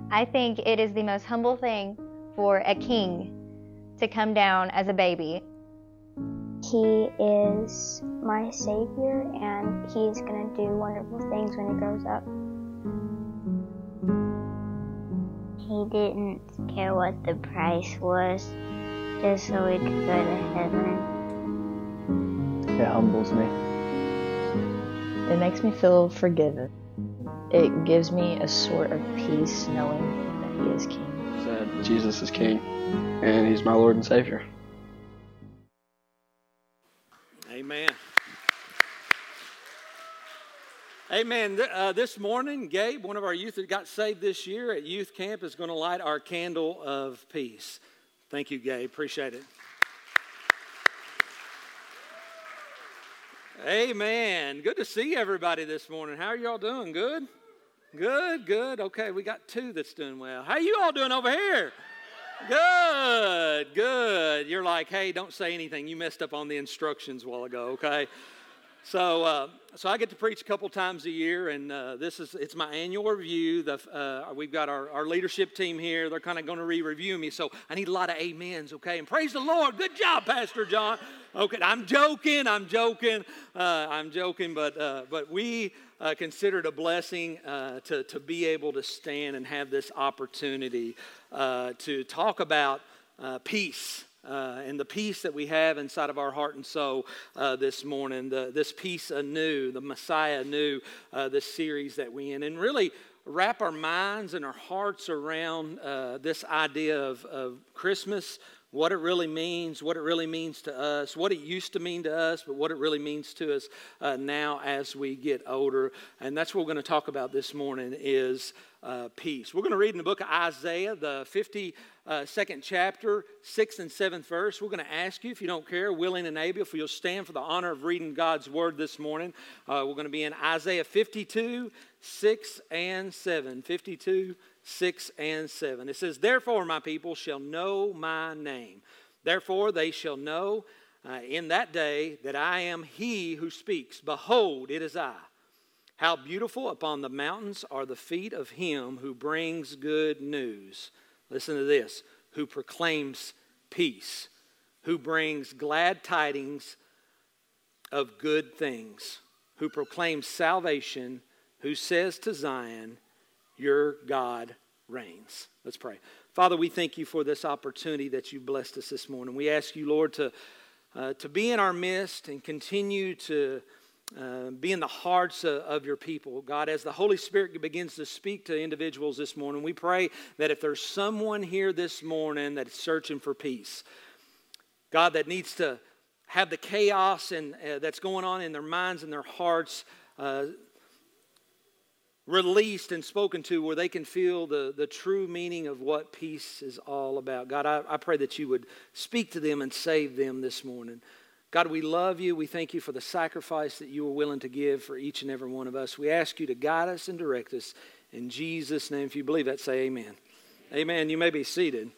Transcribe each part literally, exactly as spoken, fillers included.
I think it is the most humble thing for a king to come down as a baby. He is my Savior, and He's going to do wonderful things when He grows up. He didn't care what the price was, just so we could go to heaven. It humbles me. It makes me feel forgiven. It gives me a sort of peace knowing that He is King. That Jesus is King, and He's my Lord and Savior. Amen. Amen. Uh, this morning, Gabe, one of our youth that got saved this year at youth camp, is going to light our candle of peace. Thank you, Gabe. Appreciate it. Amen. Good to see everybody this morning. How are y'all doing? Good? Good, good. Okay, we got two that's doing well. How you all doing over here? Good, good. You're like, hey, don't say anything. You messed up on the instructions a while ago, okay? So, uh, so I get to preach a couple times a year, and uh, this is it's my annual review. The, uh, we've got our, our leadership team here. They're kind of going to re-review me, so I need a lot of amens, okay? And praise the Lord. Good job, Pastor John. Okay, I'm joking. I'm joking. Uh, I'm joking, but uh, but we uh, consider it a blessing uh, to to be able to stand and have this opportunity uh, to talk about uh, peace. Uh, and the peace that we have inside of our heart and soul uh, this morning, the, this peace anew, the Messiah anew, uh, this series that we in, and really wrap our minds and our hearts around uh, this idea of, of Christmas, what it really means, what it really means to us, what it used to mean to us, but what it really means to us uh, now as we get older. And that's what we're going to talk about this morning is uh, peace. We're going to read in the book of Isaiah, the fifty-second chapter, sixth and seventh verse. We're going to ask you, if you don't care, willing and able, if you'll stand for the honor of reading God's word this morning. Uh, we're going to be in Isaiah fifty-two, six and seven. fifty-two, six and seven. It says, "Therefore my people shall know my name. Therefore they shall know uh, in that day that I am He who speaks. Behold, it is I. How beautiful upon the mountains are the feet of Him who brings good news." Listen to this. "Who proclaims peace, who brings glad tidings of good things, who proclaims salvation, who says to Zion, your God reigns." Let's pray. Father, we thank you for this opportunity that you blessed us this morning. We ask you, Lord, to, uh, to be in our midst and continue to uh, be in the hearts of, of your people. God, as the Holy Spirit begins to speak to individuals this morning, we pray that if there's someone here this morning that's searching for peace, God, that needs to have the chaos and uh, that's going on in their minds and their hearts uh, released and spoken to, where they can feel the, the true meaning of what peace is all about. God, I, I pray that you would speak to them and save them this morning. God, we love you. We thank you for the sacrifice that you were willing to give for each and every one of us. We ask you to guide us and direct us. In Jesus' name, if you believe that, say amen. Amen. You may be seated.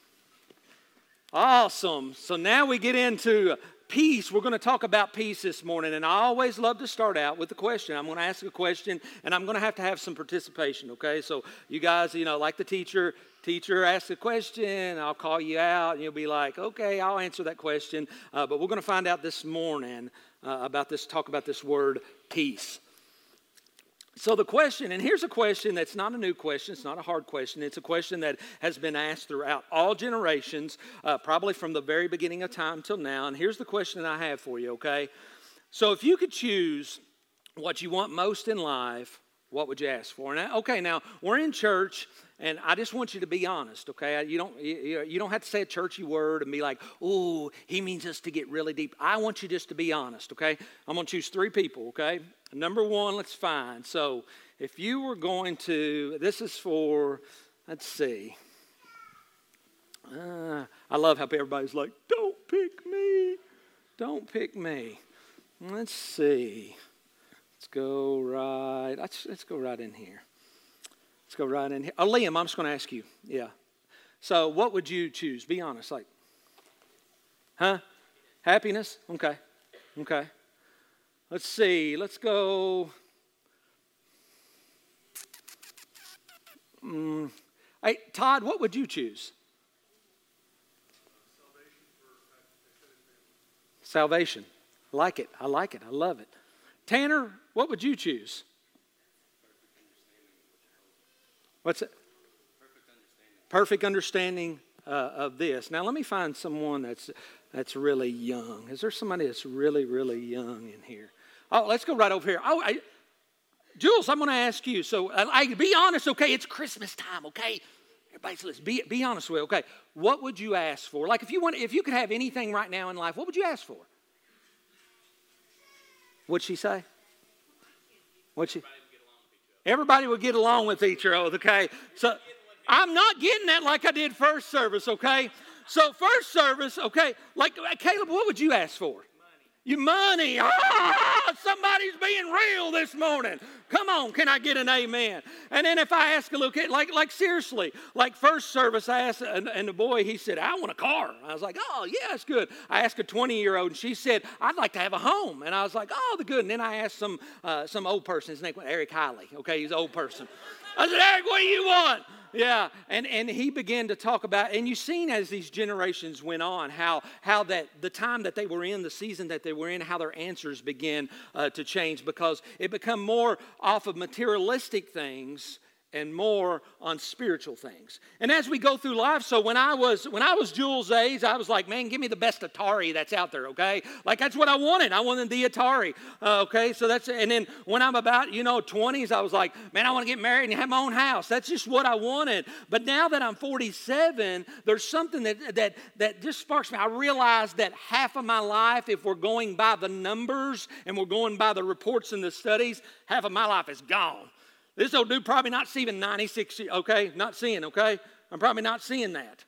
Awesome. So now we get into peace. We're going to talk about peace this morning, and I always love to start out with a question. I'm going to ask a question, and I'm going to have to have some participation, okay? So you guys, you know, like the teacher, teacher asks a question, I'll call you out, and you'll be like, okay, I'll answer that question. Uh, but we're going to find out this morning uh, about this, talk about this word peace. So the question, and here's a question that's not a new question, it's not a hard question, it's a question that has been asked throughout all generations, uh, probably from the very beginning of time till now, and here's the question I have for you, okay? So if you could choose what you want most in life, what would you ask for? Now, okay, now, we're in church, and I just want you to be honest, okay? You don't, you, you don't have to say a churchy word and be like, oh, he means us to get really deep. I want you just to be honest, okay? I'm going to choose three people, okay? Number one, let's find. So if you were going to, this is for, let's see. Uh, I love how everybody's like, don't pick me. Don't pick me. Let's see. Let's go right, let's, let's go right in here. Let's go right in here. Oh, Liam, I'm just going to ask you. Yeah. So what would you choose? Be honest. Like, huh? Happiness? Okay. Okay. Let's see. Let's go. Mm, Hey, Todd, what would you choose? Salvation. I like it. I like it. I love it. Tanner, what would you choose? What's it? Perfect understanding uh, of this. Now, let me find someone that's that's really young. Is there somebody that's really, really young in here? Oh, let's go right over here. Oh, I, Jules, I'm going to ask you. So, I, I, be honest, okay? It's Christmas time, okay? Everybody's listening. Be, be honest with me, okay? What would you ask for? Like, if you want, if you could have anything right now in life, what would you ask for? What'd she say? What'd she? Everybody would get along with each other, okay? So, I'm not getting that like I did first service, okay? So, first service, okay, like, Caleb, what would you ask for? Your money. Ah, somebody's being real this morning. Come on, can I get an amen? And then if I ask a little kid, like, like seriously, like first service, I asked, and, and the boy, he said, I want a car. I was like, oh, yeah, that's good. I asked a twenty-year-old, and she said, I'd like to have a home. And I was like, oh, the good. And then I asked some uh, some old person, his name was Eric Hiley. Okay, he's an old person. I said, Eric, what do you want? Yeah, and, and he began to talk about, and you've seen as these generations went on, how how that the time that they were in, the season that they were in, how their answers began uh, to change, because it become more off of materialistic things and more on spiritual things. And as we go through life, so when I was when I was Jules' age, I was like, man, give me the best Atari that's out there, okay? Like, that's what I wanted. I wanted the Atari, uh, okay? So that's, and then when I'm about, you know, twenties, I was like, man, I want to get married and have my own house. That's just what I wanted. But now that I'm forty-seven, there's something that that that just sparks me. I realize that half of my life, if we're going by the numbers and we're going by the reports and the studies, half of my life is gone. This old dude probably not seeing ninety-six, okay? Not seeing, okay? I'm probably not seeing that.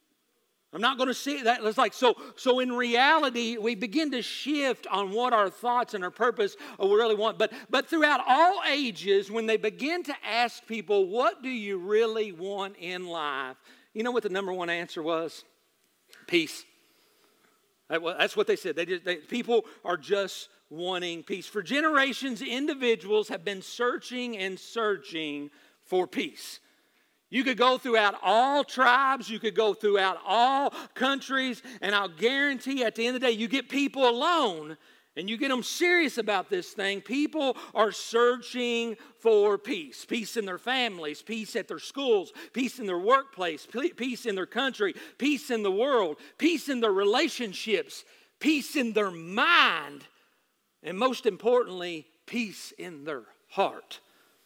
I'm not going to see that. It's like, so, so in reality, we begin to shift on what our thoughts and our purpose we really want. But, but throughout all ages, when they begin to ask people, what do you really want in life? You know what the number one answer was? Peace. That's what they said. They just, they, people are just wanting peace. For generations, individuals have been searching and searching for peace. You could go throughout all tribes, you could go throughout all countries, and I'll guarantee at the end of the day, you get people alone and you get them serious about this thing, people are searching for peace. Peace in their families, peace at their schools, peace in their workplace, peace in their country, peace in the world, peace in their relationships, peace in their mind, and most importantly, peace in their heart.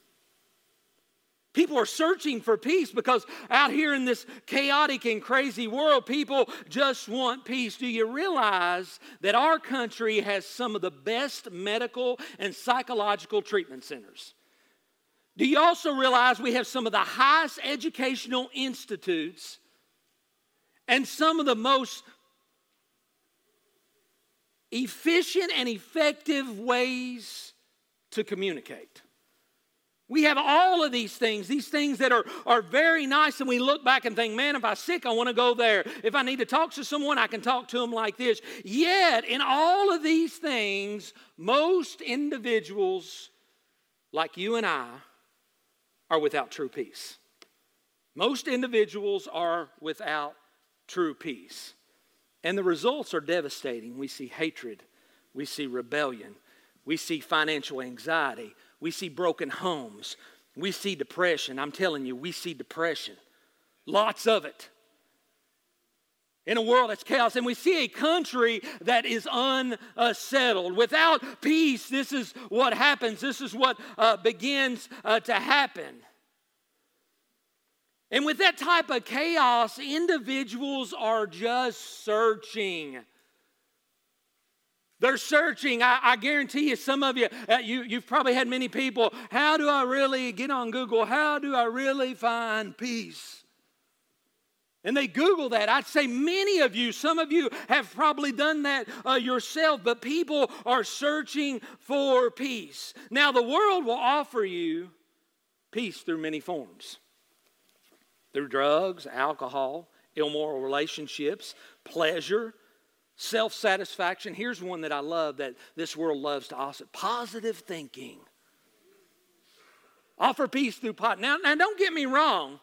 People are searching for peace because out here in this chaotic and crazy world, people just want peace. Do you realize that our country has some of the best medical and psychological treatment centers? Do you also realize we have some of the highest educational institutes and some of the most efficient and effective ways to communicate? We have all of these things, these things that are, are very nice, and we look back and think, man, if I'm sick, I want to go there. If I need to talk to someone, I can talk to them like this. Yet, in all of these things, most individuals like you and I are without true peace. Most individuals are without true peace. And the results are devastating. We see hatred. We see rebellion. We see financial anxiety. We see broken homes. We see depression. I'm telling you, we see depression. Lots of it. In a world that's chaos. And we see a country that is unsettled. Without peace, this is what happens. This is what uh, begins uh, to happen. And with that type of chaos, individuals are just searching. They're searching. I, I guarantee you, some of you, uh, you, you've probably had many people, how do I really get on Google? How do I really find peace? And they Google that. I'd say many of you, some of you have probably done that uh, yourself, but people are searching for peace. Now, the world will offer you peace through many forms. Through drugs, alcohol, immoral relationships, pleasure, self-satisfaction. Here's one that I love that this world loves to offer. Positive thinking. Offer peace through pot. Now, now, don't get me wrong.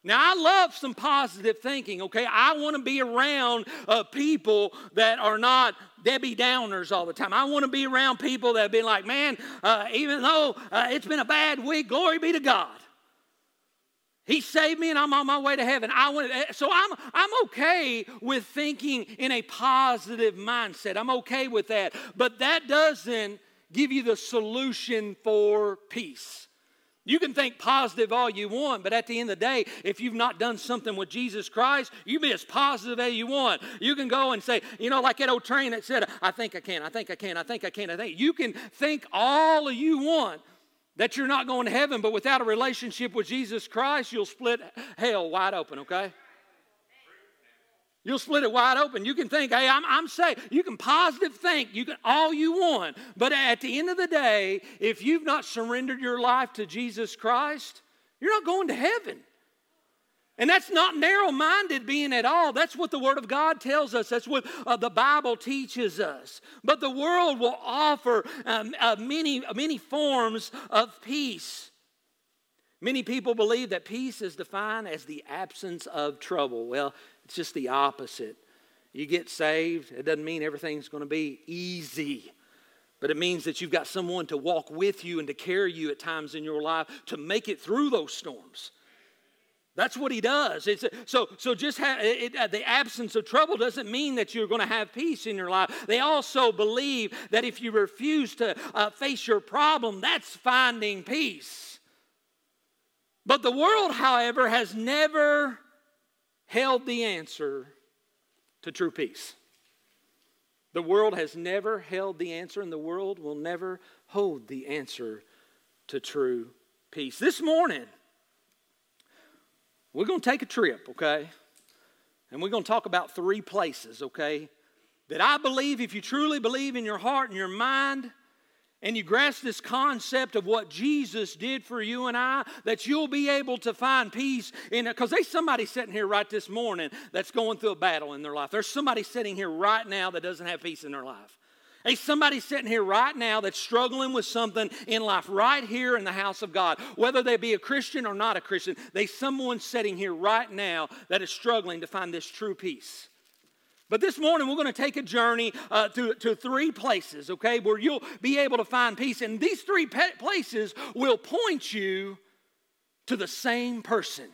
Now, I love some positive thinking, okay? I want to be around uh, people that are not Debbie Downers all the time. I want to be around people that have been like, man, uh, even though uh, it's been a bad week, glory be to God. He saved me and I'm on my way to heaven. I want to, so I'm, I'm okay with thinking in a positive mindset. I'm okay with that. But that doesn't give you the solution for peace. You can think positive all you want, but at the end of the day, if you've not done something with Jesus Christ, you be as positive as you want. You can go and say, you know, like that old train that said, I think I can, I think I can, I think I can, I think. You can think all you want that you're not going to heaven, but without a relationship with Jesus Christ, you'll split hell wide open, okay? You'll split it wide open. You can think, hey, I'm, I'm saying, you can positive think, you can all you want. But at the end of the day, if you've not surrendered your life to Jesus Christ, you're not going to heaven. And that's not narrow-minded being at all. That's what the Word of God tells us. That's what uh, the Bible teaches us. But the world will offer um, uh, many, many forms of peace. Many people believe that peace is defined as the absence of trouble. Well, it's just the opposite. You get saved, it doesn't mean everything's going to be easy. But it means that you've got someone to walk with you and to carry you at times in your life to make it through those storms. That's what he does. It's, so, so just have, it, it, the absence of trouble doesn't mean that you're going to have peace in your life. They also believe that if you refuse to uh, face your problem, that's finding peace. But the world, however, has never held the answer to true peace. The world has never held the answer, and the world will never hold the answer to true peace. This morning, we're going to take a trip, okay? And we're going to talk about three places, okay? That I believe, if you truly believe in your heart and your mind, and you grasp this concept of what Jesus did for you and I, that you'll be able to find peace in it. Because there's somebody sitting here right this morning that's going through a battle in their life. There's somebody sitting here right now that doesn't have peace in their life. Hey, somebody sitting here right now that's struggling with something in life right here in the house of God. Whether they be a Christian or not a Christian, there's someone sitting here right now that is struggling to find this true peace. But this morning we're going to take a journey uh, to, to three places, okay, where you'll be able to find peace. And these three pe- places will point you to the same person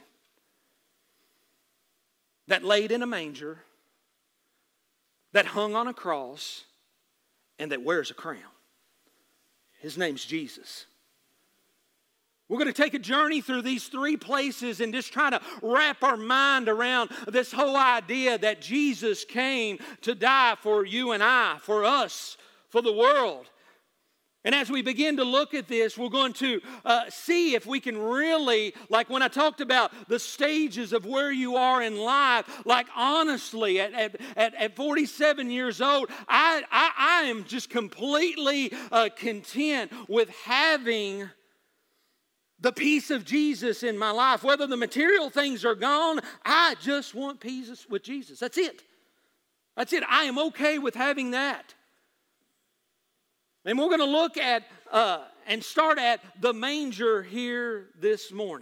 that laid in a manger, that hung on a cross, and that wears a crown. His name's Jesus. We're going to take a journey through these three places and just try to wrap our mind around this whole idea that Jesus came to die for you and I, for us, for the world. And as we begin to look at this, we're going to uh, see if we can really, like when I talked about the stages of where you are in life, like honestly, at, at, at, at forty-seven years old, I, I, I am just completely uh, content with having the peace of Jesus in my life. Whether the material things are gone, I just want peace with Jesus. That's it. That's it. I am okay with having that. And we're going to look at uh, and start at the manger here this morning.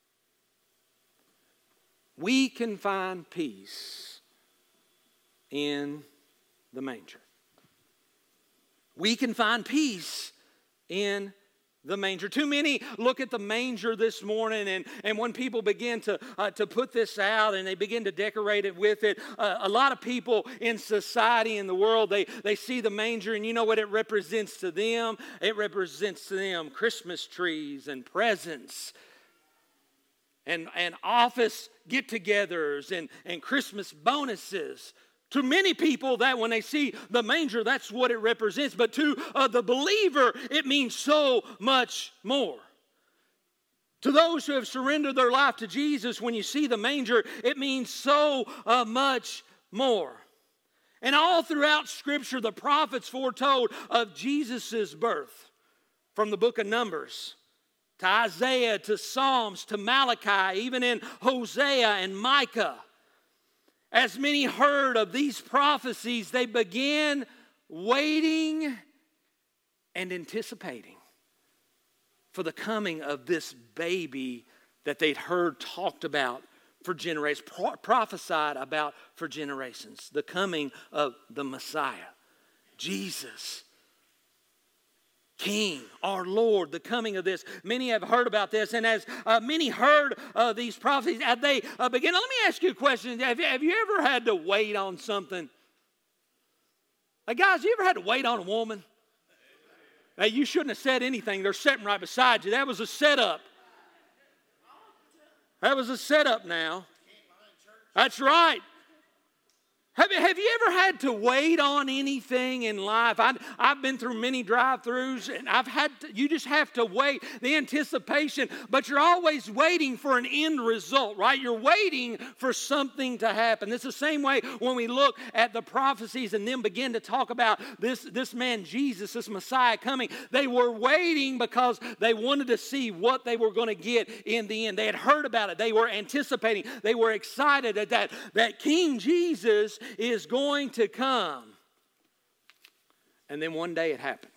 We can find peace in the manger. We can find peace in the manger. Too many look at the manger this morning, and, and when people begin to, uh, to put this out and they begin to decorate it with it, uh, a lot of people in society, in the world, they, they see the manger, and you know what it represents to them? It represents to them Christmas trees and presents and, and office get-togethers and, and Christmas bonuses. To many people, that when they see the manger, that's what it represents. But to uh, the believer, it means so much more. To those who have surrendered their life to Jesus, when you see the manger, it means so uh, much more. And all throughout Scripture, the prophets foretold of Jesus' birth. From the book of Numbers to Isaiah to Psalms to Malachi, even in Hosea and Micah. As many heard of these prophecies, they began waiting and anticipating for the coming of this baby that they'd heard talked about for generations, pro- prophesied about for generations. The coming of the Messiah, Jesus, King, our Lord, the coming of this. Many have heard about this, and as uh, many heard uh, these prophecies, as they uh, begin, let me ask you a question. Have you, have you ever had to wait on something? Hey, guys, you ever had to wait on a woman? Hey, you shouldn't have said anything. They're sitting right beside you. That was a setup. That was a setup now. That's right. Have, have you ever had to wait on anything in life? I, I've been through many drive-thrus, and I've had to, you just have to wait, the anticipation, but you're always waiting for an end result, right? You're waiting for something to happen. It's the same way when we look at the prophecies and then begin to talk about this, this man Jesus, this Messiah coming. They were waiting because they wanted to see what they were going to get in the end. They had heard about it. They were anticipating. They were excited at that, that King Jesus is going to come. And then one day it happened.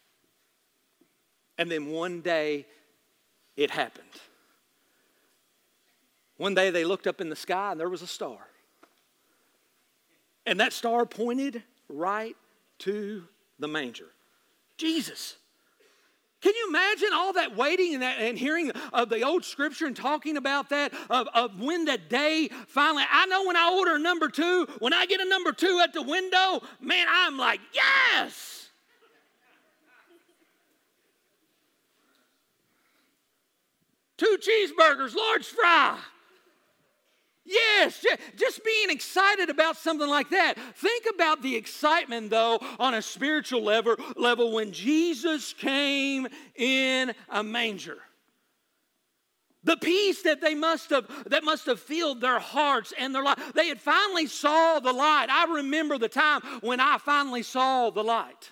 And then one day it happened. One day they looked up in the sky and there was a star. And that star pointed right to the manger. Jesus. Can you imagine all that waiting and, that, and hearing of the old scripture and talking about that, of, of when the day finally, I know when I order a number two, when I get a number two at the window, man, I'm like, yes! Two cheeseburgers, large fry. Yes, just being excited about something like that. Think about the excitement, though, on a spiritual level, level when Jesus came in a manger. The peace that they must have, that must have filled their hearts and their life. They had finally saw the light. I remember the time when I finally saw the light.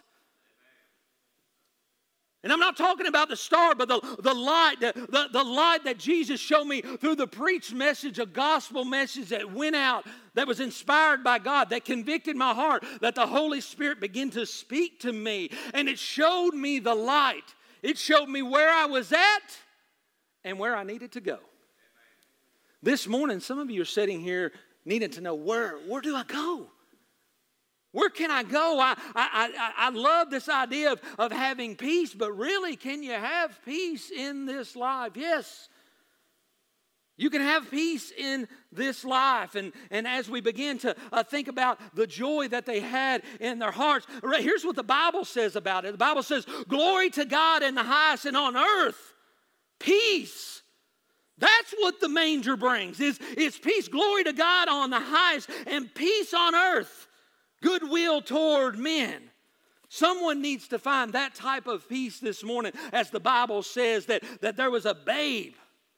And I'm not talking about the star, but the, the light, the, the, the light that Jesus showed me through the preached message, a gospel message that went out, that was inspired by God, that convicted my heart, that the Holy Spirit began to speak to me. And it showed me the light. It showed me where I was at and where I needed to go. This morning, some of you are sitting here needing to know, where, where do I go? Where can I go? I, I, I, I love this idea of, of having peace, but really, can you have peace in this life? Yes. You can have peace in this life. And, and as we begin to uh, think about the joy that they had in their hearts, right, here's what the Bible says about it. The Bible says, glory to God in the highest, and on earth, peace. That's what the manger brings, is, is peace. Glory to God on the highest, and peace on earth. Goodwill toward men. Someone needs to find that type of peace this morning, as the Bible says that, that there was a babe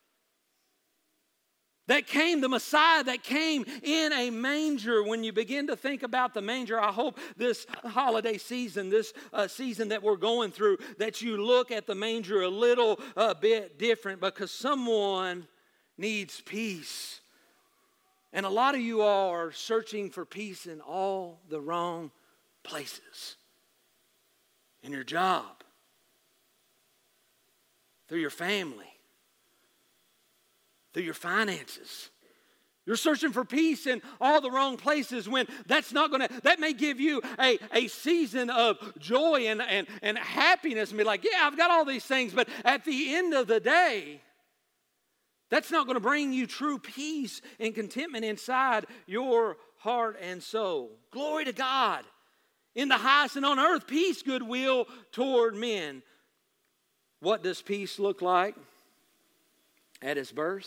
that came, the Messiah that came in a manger. When you begin to think about the manger, I hope this holiday season, this uh, season that we're going through, that you look at the manger a little uh, bit different, because someone needs peace. And a lot of you all are searching for peace in all the wrong places. In your job, through your family, through your finances. You're searching for peace in all the wrong places, when that's not going to, that may give you a, a season of joy and, and, and happiness and be like, yeah, I've got all these things. But at the end of the day, that's not going to bring you true peace and contentment inside your heart and soul. Glory to God in the highest, and on earth, peace, goodwill toward men. What does peace look like at its birth?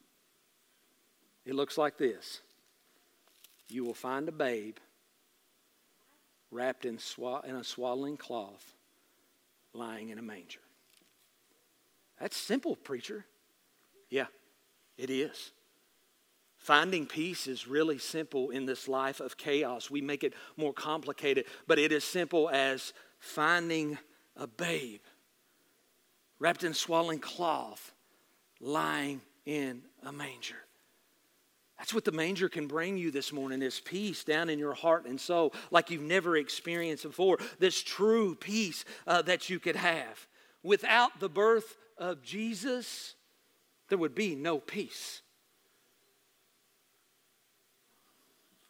It looks like this. You will find a babe wrapped in, swa- in a swaddling cloth, lying in a manger. That's simple, preacher. Yeah, it is. Finding peace is really simple in this life of chaos. We make it more complicated, but it is simple as finding a babe wrapped in swaddling cloth, lying in a manger. That's what the manger can bring you this morning, is peace down in your heart and soul like you've never experienced before. This true peace uh, that you could have. Without the birth of Jesus, there would be no peace.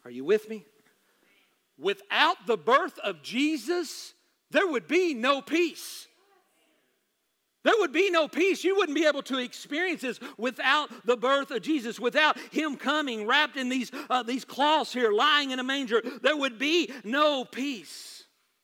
Are you with me? Without the birth of Jesus, there would be no peace. There would be no peace. You wouldn't be able to experience this without the birth of Jesus, without Him coming wrapped in these, uh, these cloths here, lying in a manger. There would be no peace.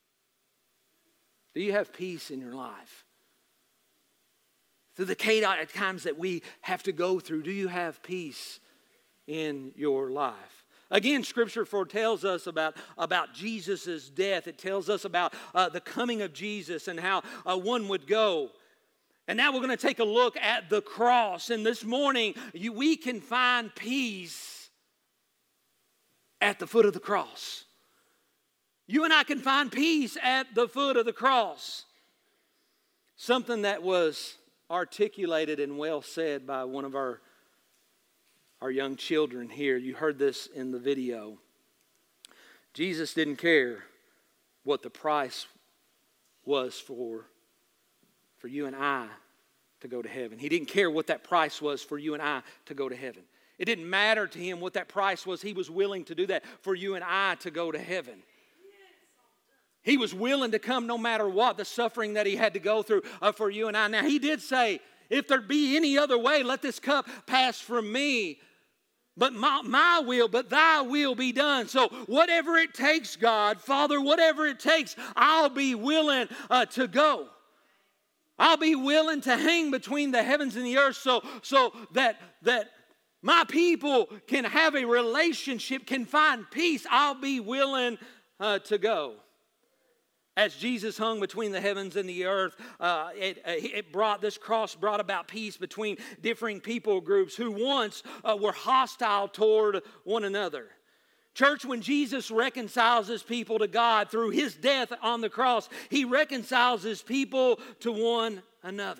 Do you have peace in your life? Through the chaotic times that we have to go through, do you have peace in your life? Again, Scripture foretells us about, about Jesus' death. It tells us about uh, the coming of Jesus and how uh, one would go. And now we're going to take a look at the cross. And this morning, you, we can find peace at the foot of the cross. You and I can find peace at the foot of the cross. Something that was articulated and well said by one of our, our young children here. You heard this in the video. Jesus didn't care what the price was for for you and I to go to heaven. He didn't care what that price was for you and I to go to heaven. It didn't matter to Him what that price was. He was willing to do that for you and I to go to heaven. He was willing to come no matter what, the suffering that He had to go through uh, for you and I. Now, He did say, if there be any other way, let this cup pass from me. But my, my will, but thy will be done. So whatever it takes, God, Father, whatever it takes, I'll be willing uh, to go. I'll be willing to hang between the heavens and the earth so, so that, that my people can have a relationship, can find peace. I'll be willing uh, to go. As Jesus hung between the heavens and the earth, uh, it, it brought, this cross brought about peace between differing people groups who once uh, were hostile toward one another. Church, when Jesus reconciles His people to God through His death on the cross, He reconciles His people to one another.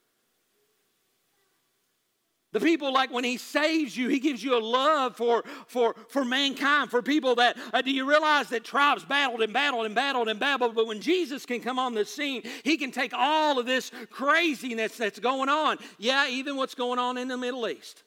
The people, like when He saves you, He gives you a love for, for, for mankind, for people that, uh, do you realize that tribes battled and battled and battled and battled, but when Jesus can come on the scene, He can take all of this craziness that's going on. Yeah, even what's going on in the Middle East.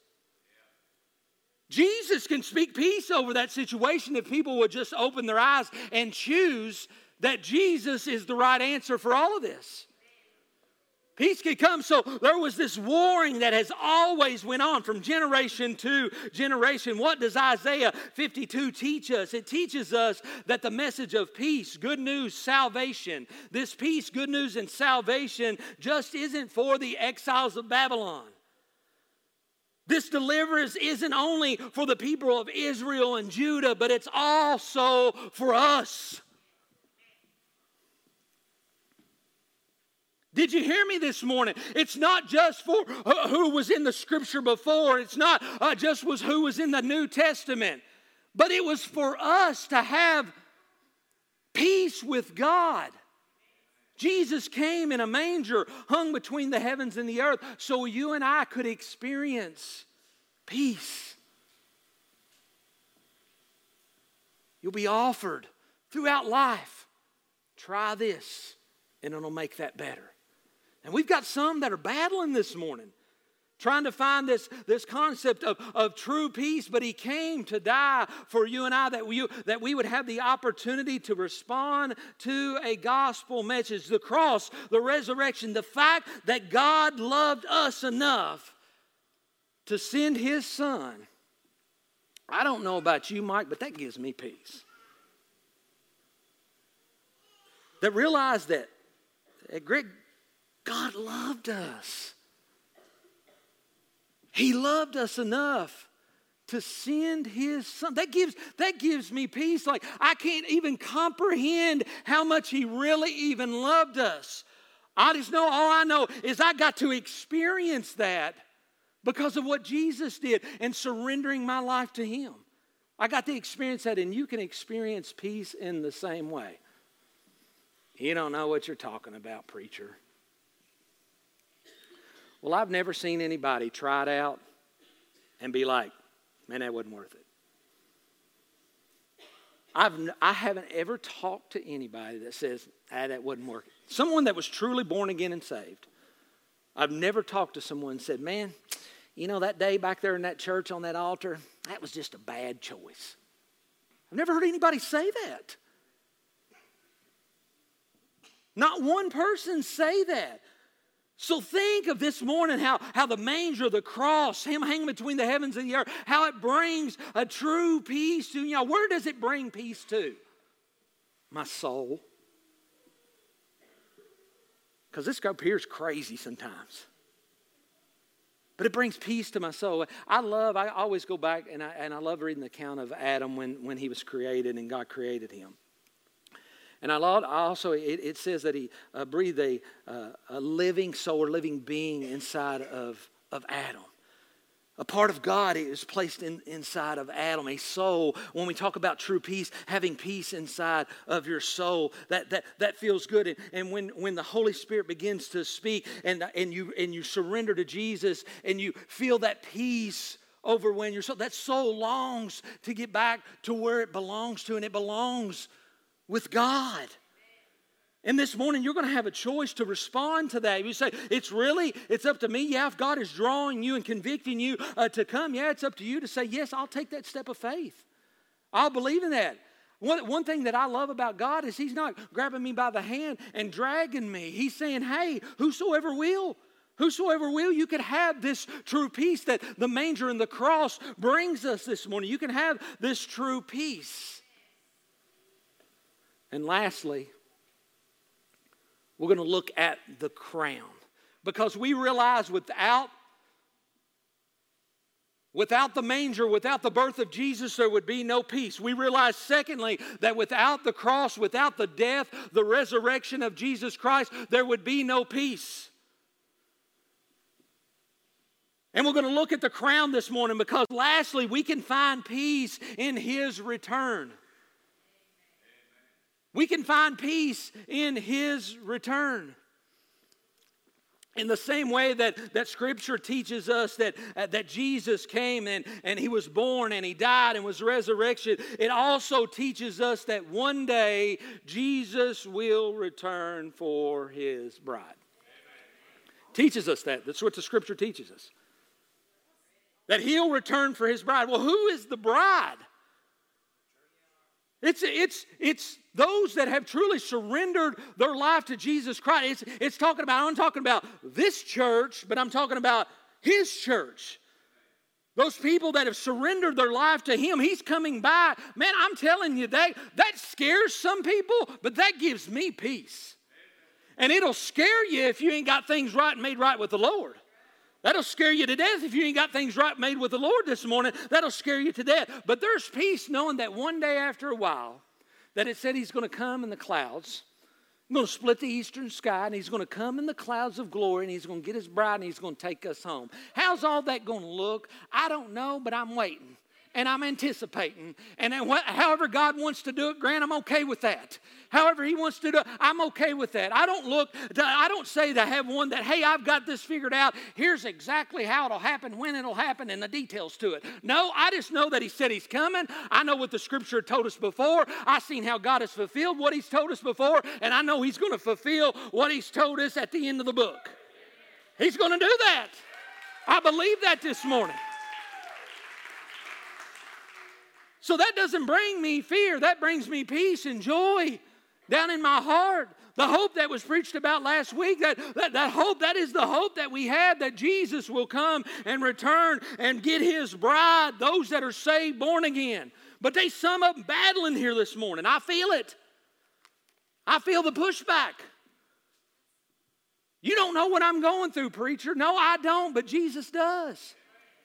Jesus can speak peace over that situation if people would just open their eyes and choose that Jesus is the right answer for all of this. Peace can come. So there was this warring that has always went on from generation to generation. What does Isaiah fifty-two teach us? It teaches us that the message of peace, good news, salvation, this peace, good news, and salvation just isn't for the exiles of Babylon. This deliverance isn't only for the people of Israel and Judah, but it's also for us. Did you hear me this morning? It's not just for who was in the Scripture before. It's not uh, just was who was in the New Testament. But it was for us to have peace with God. Jesus came in a manger, hung between the heavens and the earth, so you and I could experience peace. You'll be offered throughout life. Try this, and it'll make that better. And we've got some that are battling this morning, trying to find this, this concept of, of true peace, but He came to die for you and I, that we, that we would have the opportunity to respond to a gospel message. The cross, the resurrection, the fact that God loved us enough to send His Son. I don't know about you, Mike, but that gives me peace. That realize that, that Greg, God loved us. He loved us enough to send His Son. That gives, that gives me peace. Like, I can't even comprehend how much He really even loved us. I just know, all I know is I got to experience that because of what Jesus did and surrendering my life to Him. I got to experience that, and you can experience peace in the same way. You don't know what you're talking about, preacher. Well, I've never seen anybody try it out and be like, man, that wasn't worth it. I've, I haven't ever talked to anybody that says, ah, that wasn't working. Someone that was truly born again and saved. I've never talked to someone and said, man, you know, that day back there in that church on that altar, that was just a bad choice. I've never heard anybody say that. Not one person say that. So think of this morning how, how the manger, the cross, him hanging between the heavens and the earth, how it brings a true peace to you. Now, where does it bring peace to? My soul. Because this up here is crazy sometimes. But it brings peace to my soul. I love, I always go back and I, and I love reading the account of Adam when, when he was created and God created him. And I also, it, it says that he uh, breathed a, uh, a living soul or living being inside of, of Adam. A part of God is placed in, inside of Adam, a soul. When we talk about true peace, having peace inside of your soul, that that, that feels good. And, and when, when the Holy Spirit begins to speak and, and, you, and you surrender to Jesus and you feel that peace over when your soul, that soul longs to get back to where it belongs to, and it belongs with God. And this morning, you're going to have a choice to respond to that. You say, it's really, it's up to me. Yeah, if God is drawing you and convicting you uh, to come, yeah, it's up to you to say, yes, I'll take that step of faith. I'll believe in that. One, one thing that I love about God is He's not grabbing me by the hand and dragging me. He's saying, hey, whosoever will, whosoever will, you can have this true peace that the manger and the cross brings us this morning. You can have this true peace. And lastly, we're going to look at the crown. Because we realize without, without the manger, without the birth of Jesus, there would be no peace. We realize, secondly, that without the cross, without the death, the resurrection of Jesus Christ, there would be no peace. And we're going to look at the crown this morning because lastly, we can find peace in His return. We can find peace in His return. In the same way that, that Scripture teaches us that, uh, that Jesus came and, and He was born and He died and was resurrection, it also teaches us that one day Jesus will return for His bride. Amen. Teaches us that. That's what the Scripture teaches us. That He'll return for His bride. Well, who is the bride? It's, it's, it's those that have truly surrendered their life to Jesus Christ. It's, it's talking about, I'm talking about this church, but I'm talking about His church. Those people that have surrendered their life to Him, He's coming back. Man, I'm telling you, that, that scares some people, but that gives me peace. And it'll scare you if you ain't got things right and made right with the Lord. That'll scare you to death if you ain't got things right made with the Lord this morning. That'll scare you to death. But there's peace knowing that one day after a while, that it said He's going to come in the clouds. He's going to split the eastern sky, and He's going to come in the clouds of glory, and He's going to get His bride, and He's going to take us home. How's all that going to look? I don't know, but I'm waiting. And I'm anticipating. And then what, however God wants to do it, Grant, I'm okay with that. However He wants to do it, I'm okay with that. I don't look, to, I don't say to have one that, hey, I've got this figured out. Here's exactly how it'll happen, when it'll happen, and the details to it. No, I just know that He said He's coming. I know what the Scripture told us before. I've seen how God has fulfilled what He's told us before. And I know He's going to fulfill what He's told us at the end of the book. He's going to do that. I believe that this morning. So that doesn't bring me fear. That brings me peace and joy down in my heart. The hope that was preached about last week, that, that, that hope, that is the hope that we have, that Jesus will come and return and get His bride, those that are saved, born again. But they some of them battling here this morning. I feel it. I feel the pushback. You don't know what I'm going through, preacher. No, I don't, but Jesus does.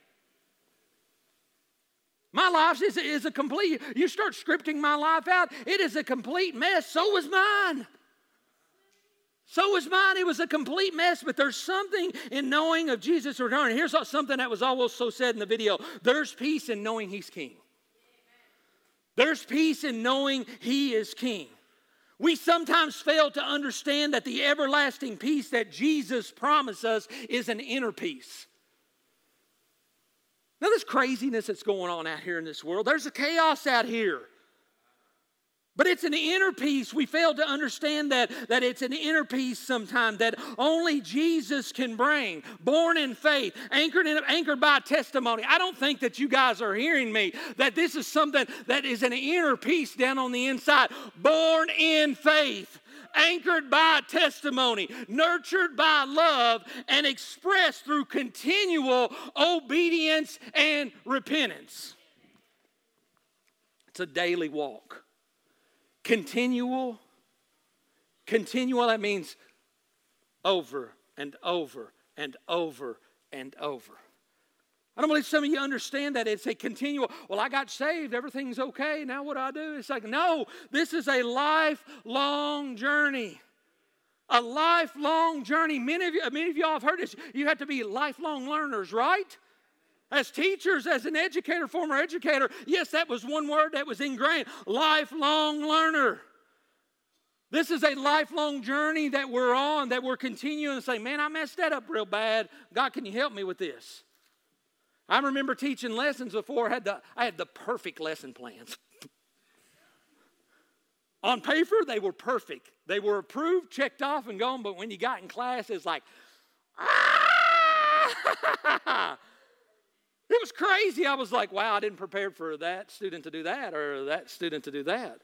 My life is, is a complete, you start scripting my life out, it is a complete mess. So was mine. So was mine. It was a complete mess, but there's something in knowing of Jesus' return. Here's something that was also said in the video. There's peace in knowing He's King. There's peace in knowing He is King. We sometimes fail to understand that the everlasting peace that Jesus promised us is an inner peace. Now, this craziness that's going on out here in this world, there's a chaos out here. But it's an inner peace. We fail to understand that, that it's an inner peace sometimes that only Jesus can bring. Born in faith, anchored, in, anchored by testimony. I don't think that you guys are hearing me, that this is something that is an inner peace down on the inside. Born in faith, anchored by testimony, nurtured by love, and expressed through continual obedience and repentance. It's a daily walk. Continual, continual, that means over and over and over and over. I don't believe some of you understand that. It's a continual, well, I got saved, everything's okay, now what do I do? It's like, no, this is a lifelong journey. A lifelong journey. Many of you, many of y'all have heard this. You have to be lifelong learners, right? As teachers, as an educator, former educator, yes, that was one word that was ingrained. Lifelong learner. This is a lifelong journey that we're on, that we're continuing to say, man, I messed that up real bad. God, can you help me with this? I remember teaching lessons before. I had the, I had the perfect lesson plans. On paper, they were perfect. They were approved, checked off, and gone. But when you got in class, it's like, ah! It was crazy. I was like, wow, I didn't prepare for that student to do that or that student to do that.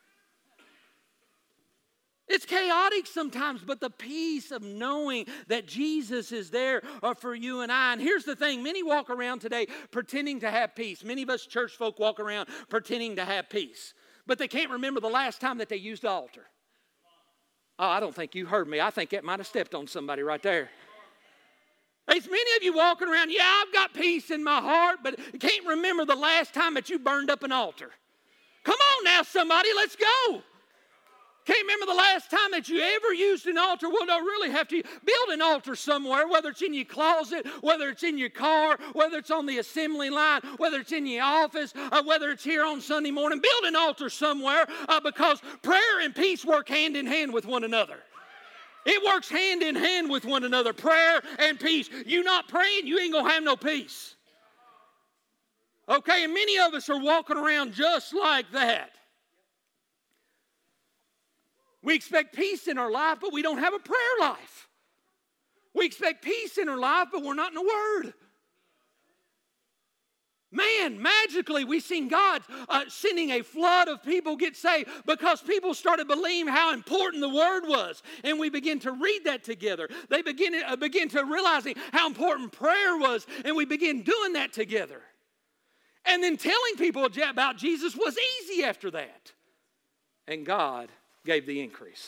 It's chaotic sometimes, but the peace of knowing that Jesus is there for you and I. And here's the thing. Many walk around today pretending to have peace. Many of us church folk walk around pretending to have peace. But they can't remember the last time that they used the altar. Oh, I don't think you heard me. I think that might have stepped on somebody right there. There's many of you walking around, yeah, I've got peace in my heart, but you can't remember the last time that you burned up an altar. Come on now, somebody, let's go. Can't remember the last time that you ever used an altar. Well, no, really have to build an altar somewhere, whether it's in your closet, whether it's in your car, whether it's on the assembly line, whether it's in your office, uh, whether it's here on Sunday morning. Build an altar somewhere uh, because prayer and peace work hand in hand with one another. It works hand in hand with one another, prayer and peace. You not praying, you ain't going to have no peace. Okay, and many of us are walking around just like that. We expect peace in our life, but we don't have a prayer life. We expect peace in our life, but we're not in the Word. Man, magically, we've seen God uh, sending a flood of people get saved because people started believing how important the Word was. And we begin to read that together. They begin, uh, begin to realizing how important prayer was, and we begin doing that together. And then telling people about Jesus was easy after that. And God gave the increase.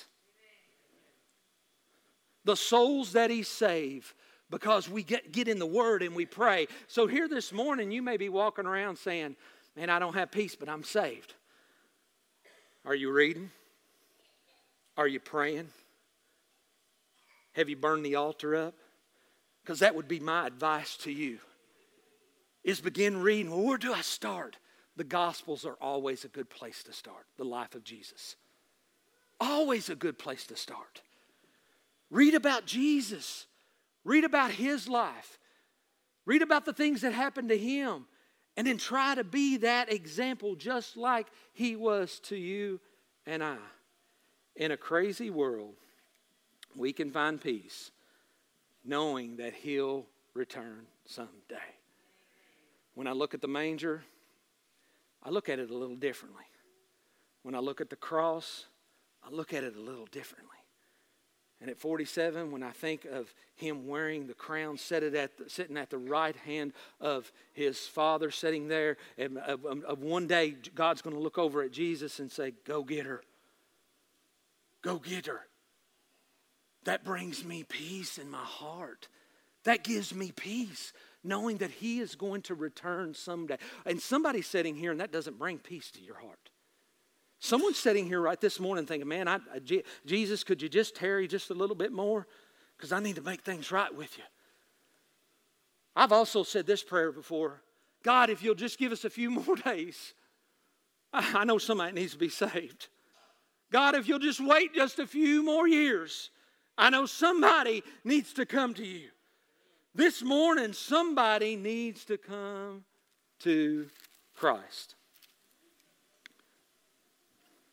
The souls that He saved, because we get, get in the Word and we pray. So here this morning, you may be walking around saying, man, I don't have peace, but I'm saved. Are you reading? Are you praying? Have you burned the altar up? Because that would be my advice to you, is begin reading. Well, where do I start? The Gospels are always a good place to start. The life of Jesus. Always a good place to start. Read about Jesus. Read about His life. Read about the things that happened to Him. And then try to be that example just like He was to you and I. In a crazy world, we can find peace knowing that He'll return someday. When I look at the manger, I look at it a little differently. When I look at the cross, I look at it a little differently. And at forty-seven, when I think of Him wearing the crown, sitting at the, sitting at the right hand of His Father, sitting there, and of, of one day God's going to look over at Jesus and say, go get her. Go get her. That brings me peace in my heart. That gives me peace, knowing that He is going to return someday. And somebody's sitting here and that doesn't bring peace to your heart. Someone's sitting here right this morning thinking, man, I, I, Jesus, could you just tarry just a little bit more? Because I need to make things right with you. I've also said this prayer before. God, if you'll just give us a few more days. I, I know somebody needs to be saved. God, if you'll just wait just a few more years. I know somebody needs to come to you. This morning, somebody needs to come to Christ.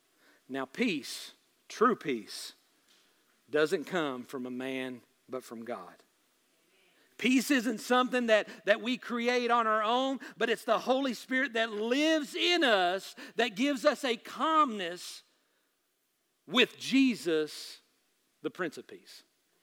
Now, peace, true peace, doesn't come from a man, but from God. Peace isn't something that, that we create on our own, but it's the Holy Spirit that lives in us that gives us a calmness with Jesus, the Prince of Peace.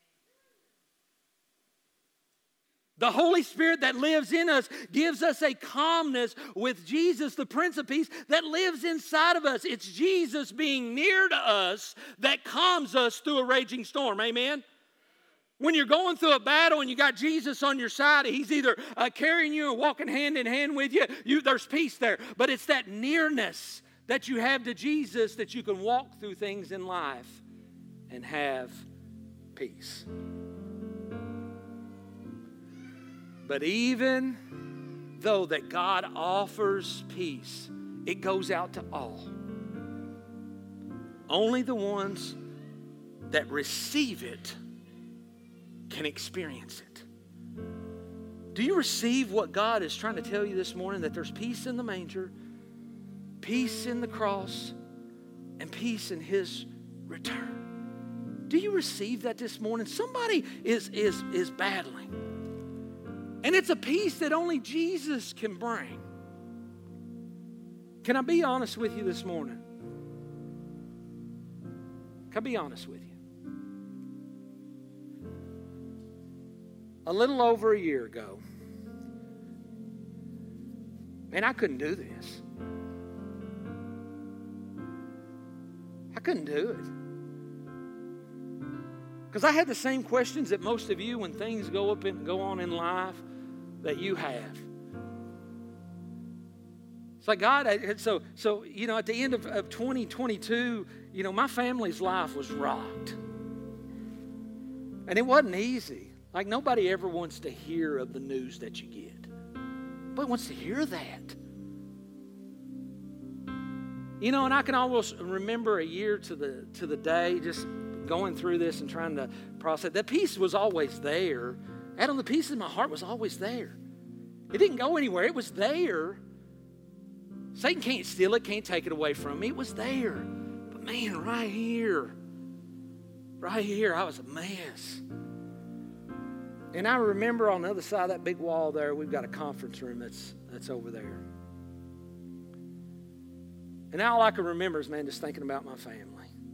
The Holy Spirit that lives in us gives us a calmness with Jesus, the Prince of Peace, that lives inside of us. It's Jesus being near to us that calms us through a raging storm. Amen? When you're going through a battle and you got Jesus on your side, He's either uh, carrying you or walking hand in hand with you, you, there's peace there. But it's that nearness that you have to Jesus that you can walk through things in life and have peace. But even though that God offers peace, it goes out to all. Only the ones that receive it can experience it. Do you receive what God is trying to tell you this morning? That there's peace in the manger, peace in the cross, and peace in His return. Do you receive that this morning? Somebody is, is, is battling. And it's a peace that only Jesus can bring. Can I be honest with you this morning? Can I be honest with you? A little over a year ago, man, I couldn't do this. I couldn't do it. Because I had the same questions that most of you when things go up and go on in life that you have. It's like, God, I, so, so, you know, at the end of, of twenty twenty-two, you know, my family's life was rocked. And it wasn't easy. Like, nobody ever wants to hear of the news that you get. Nobody wants to hear that. You know, and I can almost remember a year to the to the day just going through this and trying to process. That peace was always there. Adam, the peace in my heart was always there. It didn't go anywhere. It was there. Satan can't steal it, can't take it away from me. It was there. But man, right here, right here, I was a mess. And I remember on the other side of that big wall there, we've got a conference room that's that's over there. And now all I can remember is, man, just thinking about my family.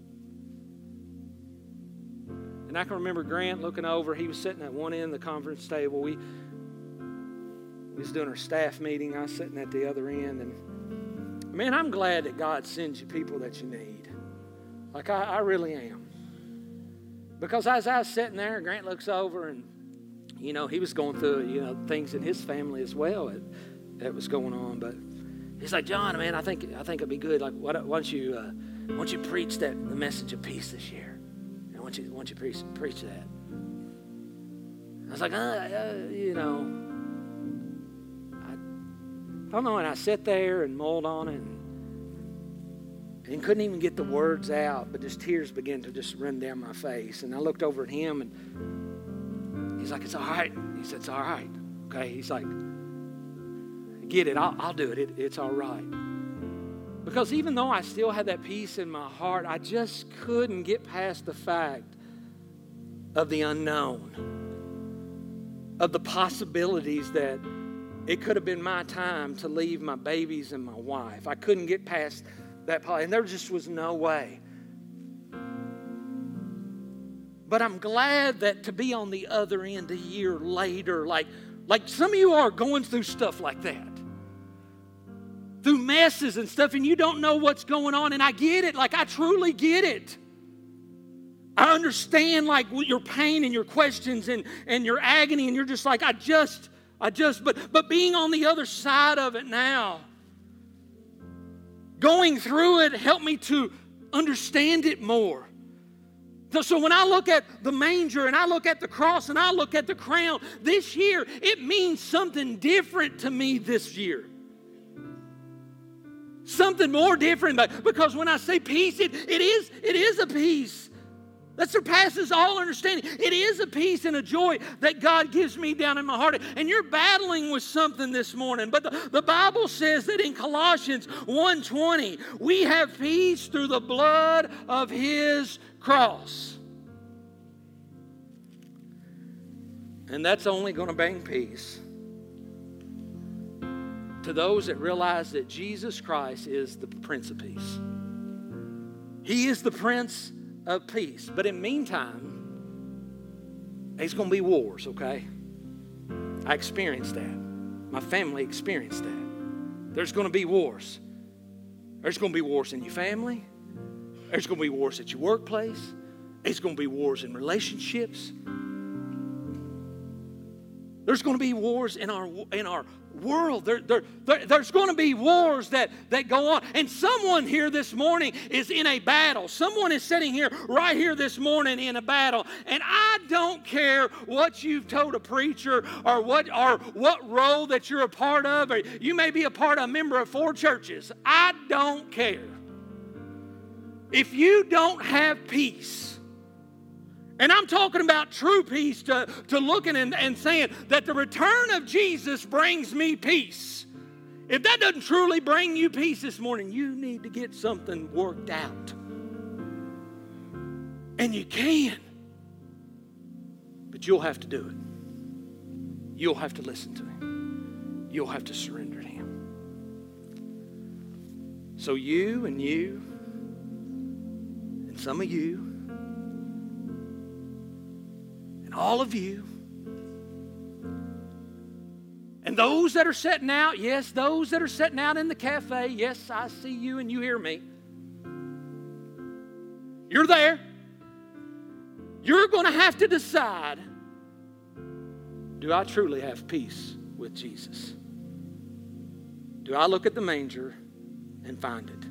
And I can remember Grant looking over. He was sitting at one end of the conference table. We, we was doing our staff meeting. I was sitting at the other end. And, man, I'm glad that God sends you people that you need. Like, I, I really am. Because as I was sitting there, Grant looks over and, you know, he was going through, you know, things in his family as well that, that was going on. But he's like, John, man, I think I think it'd be good. Like, why don't, why don't you uh, why don't you preach that the message of peace this year? And why don't you why don't you preach preach that? I was like, uh, uh, you know, I, I don't know. And I sat there and mulled on it, and, and couldn't even get the words out, but just tears began to just run down my face. And I looked over at him, and he's like, it's all right. He said, it's all right. Okay. He's like, get it. I'll, I'll do it. it. It's all right. Because even though I still had that peace in my heart, I just couldn't get past the fact of the unknown, of the possibilities that it could have been my time to leave my babies and my wife. I couldn't get past that part, and there just was no way. But I'm glad that to be on the other end a year later, like, like some of you are going through stuff like that. Through messes and stuff, and you don't know what's going on. And I get it. Like, I truly get it. I understand, like, your pain and your questions and, and your agony. And you're just like, I just, I just, but, but being on the other side of it now, going through it helped me to understand it more. So when I look at the manger and I look at the cross and I look at the crown this year, it means something different to me this year. Something more different. Because when I say peace, it, it is it is a peace that surpasses all understanding. It is a peace and a joy that God gives me down in my heart. And you're battling with something this morning. But the, the Bible says that in Colossians one twenty, we have peace through the blood of His cross. And that's only going to bring peace to those that realize that Jesus Christ is the Prince of Peace. He is the Prince of Peace. But in the meantime, there's going to be wars, okay? I experienced that. My family experienced that. There's going to be wars. There's going to be wars in your family. There's going to be wars at your workplace. There's going to be wars in relationships. There's going to be wars in our in our world. There, there, there, there's going to be wars that, that go on. And someone here this morning is in a battle. Someone is sitting here right here this morning in a battle. And I don't care what you've told a preacher or what or what role that you're a part of. Or you may be a part of a member of four churches. I don't care. If you don't have peace, and I'm talking about true peace, to, to looking and, and saying that the return of Jesus brings me peace. If that doesn't truly bring you peace this morning, you need to get something worked out. And you can. But you'll have to do it. You'll have to listen to Him. You'll have to surrender to Him. So you and you and some of you all of you. And those that are sitting out, yes, those that are sitting out in the cafe, yes, I see you and you hear me. You're there. You're going to have to decide, do I truly have peace with Jesus? Do I look at the manger and find it?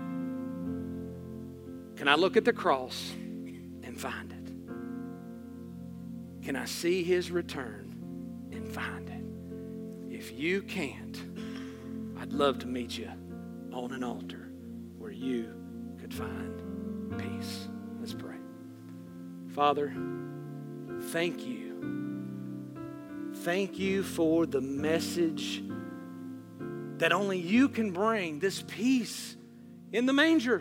Can I look at the cross and find it? Can I see His return and find it? If you can't, I'd love to meet you on an altar where you could find peace. Let's pray. Father, thank you. Thank you for the message that only you can bring, this peace in the manger.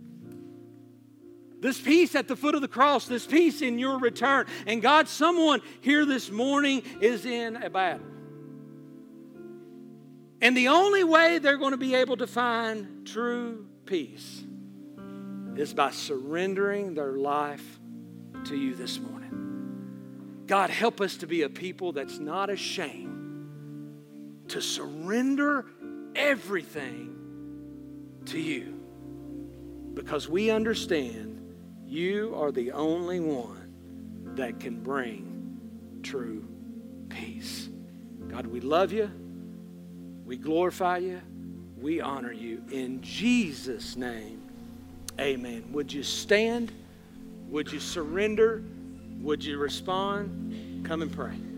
This peace at the foot of the cross, this peace in your return. And God, someone here this morning is in a battle. And the only way they're going to be able to find true peace is by surrendering their life to you this morning. God, help us to be a people that's not ashamed to surrender everything to you, because we understand you are the only one that can bring true peace. God, we love you. We glorify you. We honor you. In Jesus' name, amen. Would you stand? Would you surrender? Would you respond? Come and pray.